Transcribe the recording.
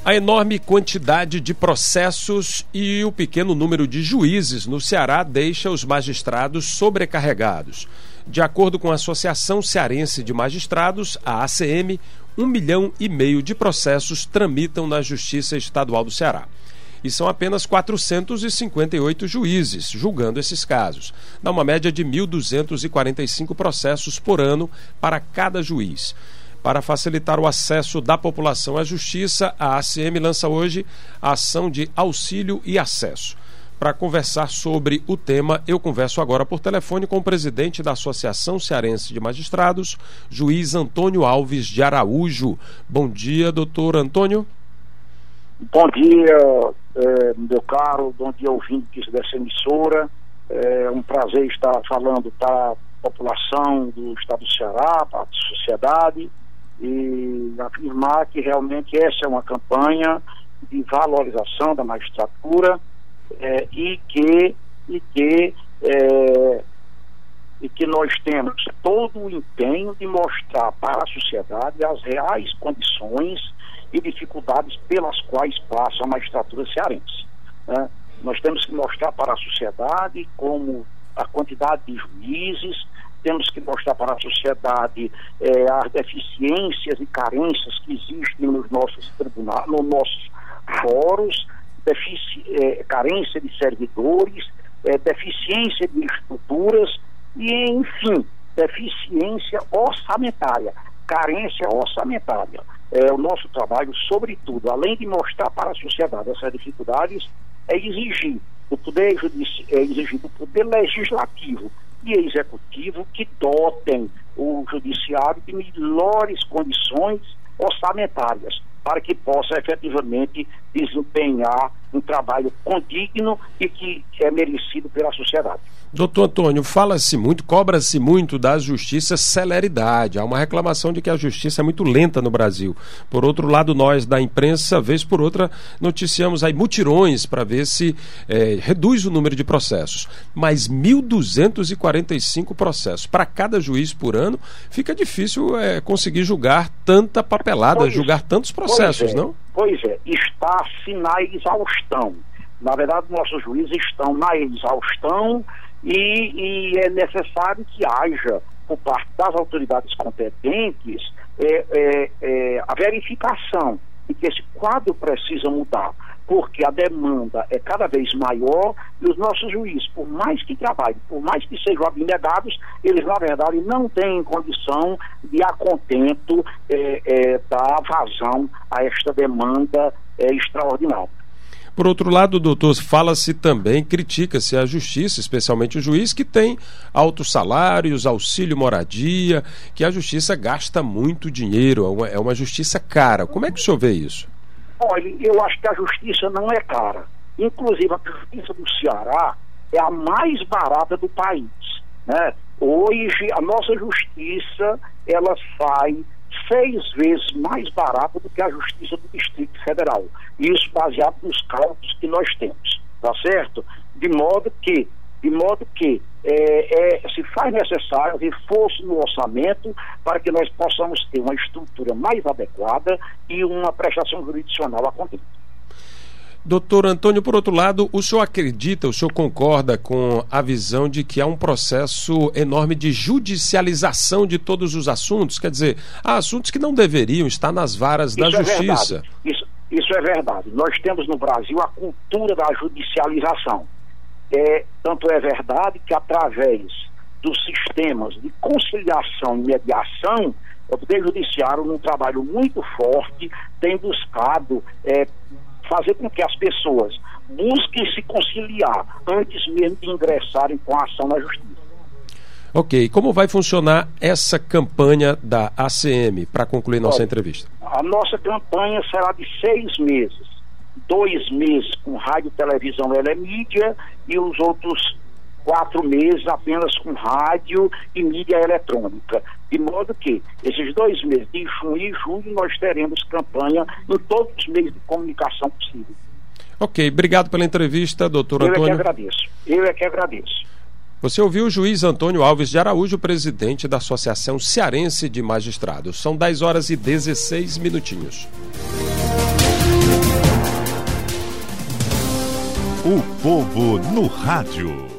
A enorme quantidade de processos e o pequeno número de juízes no Ceará deixa os magistrados sobrecarregados. De acordo com a Associação Cearense de Magistrados, a ACM, 1,5 milhão de processos tramitam na Justiça Estadual do Ceará. E são apenas 458 juízes julgando esses casos. Dá uma média de 1.245 processos por ano para cada juiz. Para facilitar o acesso da população à justiça, a ACM lança hoje a ação de auxílio e acesso. Para conversar sobre o tema, eu converso agora por telefone com o presidente da Associação Cearense de Magistrados, juiz Antônio Alves de Araújo. Bom dia, doutor Antônio. Bom dia, meu caro, bom dia, ouvinte dessa emissora. É um prazer estar falando para a população do estado do Ceará, para a sociedade, e afirmar que realmente essa é uma campanha de valorização da magistratura e que nós temos todo o empenho de mostrar para a sociedade as reais condições e dificuldades pelas quais passa a magistratura cearense. Nós temos que mostrar para a sociedade como a quantidade de juízes, temos que mostrar para a sociedade as deficiências e carências que existem nos nossos tribunais, nos nossos fóruns, carência de servidores, deficiência de estruturas e, enfim, deficiência orçamentária, carência orçamentária. O nosso trabalho, sobretudo, além de mostrar para a sociedade essas dificuldades, é exigir do poder legislativo e executivo que dotem o judiciário de melhores condições orçamentárias para que possa efetivamente desempenhar um trabalho condigno e que é merecido pela sociedade. Doutor Antônio, fala-se muito, cobra-se muito da justiça celeridade. Há uma reclamação de que a justiça é muito lenta no Brasil. Por outro lado, nós da imprensa, vez por outra, noticiamos aí mutirões para ver se reduz o número de processos. Mas 1.245 processos para cada juiz por ano, fica difícil conseguir julgar tanta papelada, julgar tantos processos, não? Pois é, está-se na exaustão. Na verdade, nossos juízes estão na exaustão e é necessário que haja, por parte das autoridades competentes, a verificação de que esse quadro precisa mudar, porque a demanda é cada vez maior e os nossos juízes, por mais que trabalhem, por mais que sejam abnegados, eles, na verdade, não têm condição de, a contento, dar vazão a esta demanda extraordinária. Por outro lado, doutor, fala-se também, critica-se a justiça, especialmente o juiz, que tem altos salários, auxílio moradia, que a justiça gasta muito dinheiro, é uma justiça cara. Como é que o senhor vê isso? Olha, eu acho que a justiça não é cara. Inclusive, a justiça do Ceará é a mais barata do país, né? Hoje, a nossa justiça, ela sai 6 vezes mais barata do que a justiça do Distrito Federal. Isso baseado nos cálculos que nós temos, tá certo? De modo que se faz necessário reforço no orçamento para que nós possamos ter uma estrutura mais adequada e uma prestação jurisdicional a contento. Doutor Antônio, por outro lado, o senhor concorda com a visão de que há um processo enorme de judicialização de todos os assuntos? Quer dizer, há assuntos que não deveriam estar nas varas da justiça. Isso é verdade. Nós temos no Brasil a cultura da judicialização. Tanto é verdade que, através dos sistemas de conciliação e mediação, o Poder Judiciário, num trabalho muito forte, tem buscado fazer com que as pessoas busquem se conciliar antes mesmo de ingressarem com a ação na justiça. Ok, como vai funcionar essa campanha da ACM, para concluir nossa entrevista? A nossa campanha será de 6 meses. 2 meses com rádio, televisão e mídia e os outros 4 meses apenas com rádio e mídia eletrônica. De modo que esses 2 meses, de junho e julho, nós teremos campanha em todos os meios de comunicação possível. Ok, obrigado pela entrevista, doutor Antônio. Eu é que agradeço. Você ouviu o juiz Antônio Alves de Araújo, presidente da Associação Cearense de Magistrados. São 10 horas e 16 minutinhos. O povo no rádio.